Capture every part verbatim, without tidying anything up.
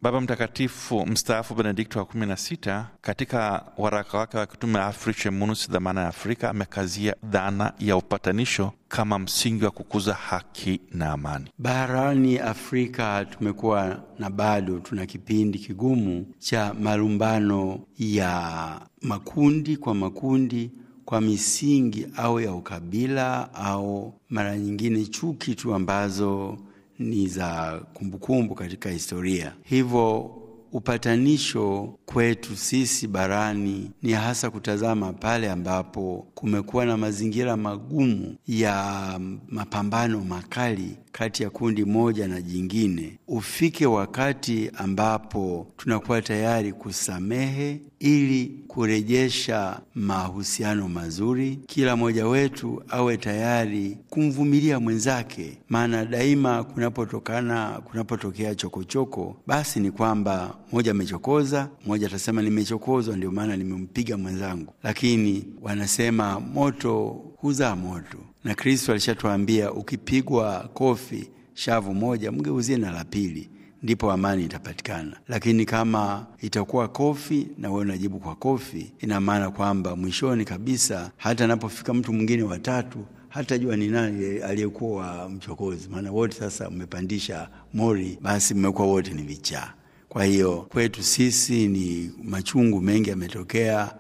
Baba Mtakatifu mstaafu Benedikto wa kumi na sita katika waraka wake wa kitume Africae Munus, dhamana ya Afrika, amekazia dhana ya upatanisho kama msingi wa kukuza haki na amani. Barani Afrika tumekuwa na bado tuna kipindi kigumu cha malumbano ya makundi kwa makundi kwa misingi au ya ukabila au mara nyingine chuki tu ambazo ni za kumbukumbu katika historia. Hivyo upatanisho kwetu sisi barani ni hasa kutazama pale ambapo kumekuwa na mazingira magumu ya mapambano makali kati ya kundi moja na jingine. Ufike wakati ambapo tunakuwa tayari kusamehe ili kurejesha mahusiano mazuri. Kila mmoja wetu awe tayari kumvumilia mwenzake, maana daima kunapotokana kunapotokea chokochoko, basi ni kwamba mmoja amechokoza, mmoja atasema nimechokozwa ndio maana nimempiga mwenzangu. Lakini wanasema moto huzaa moto. Na Kristo alishatuambia ukipigwa kofi shavu moja mgeuzie na la pili, ndipo amani itapatikana. Lakini kama itakuwa kofi na wewe unajibu kwa kofi, ina maana kwamba mwishoni kabisa hata anapofika mtu mwingine wa tatu hata jua ni nani aliyekuwa mchokozi, maana wote sasa mmepandisha mori, basi mmekuwa wote ni vichaa. Kwa hiyo kwetu sisi ni machungu mengi yametokea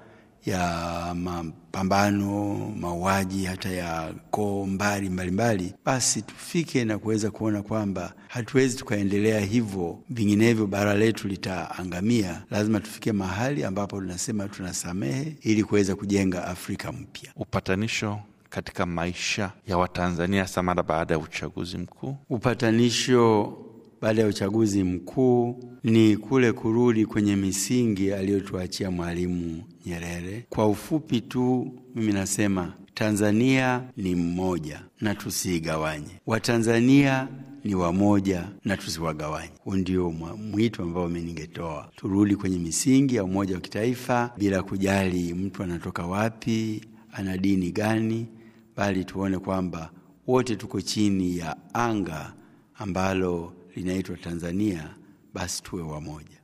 ya mapambano, mauaji hata ya koo mbali mbalimbali. Basi tufike na kuweza kuona kwamba hatuwezi tukaendelea hivyo, vinginevyo bara letu litaangamia. Lazima tufike mahali ambapo tunasema tunasamehe ili kuweza kujenga Afrika mpya. Upatanisho katika maisha ya Watanzania samara baada ya uchaguzi mkuu. Upatanisho baada ya uchaguzi mkuu ni kule kurudi kwenye misingi aliyotuachia Mwalimu Nyerere. Kwa ufupi tu mimi nasema Tanzania ni mmoja na tusigawanye. Watanzania ni wamoja na tusiwagawanye. Huo ndio mwito ambao mimi ningetoa. Turudi kwenye misingi ya umoja wa kitaifa bila kujali mtu anatoka wapi, ana dini gani, bali tuone kwamba wote tuko chini ya anga ambalo linaitwa Tanzania, basi tuwe wamoja.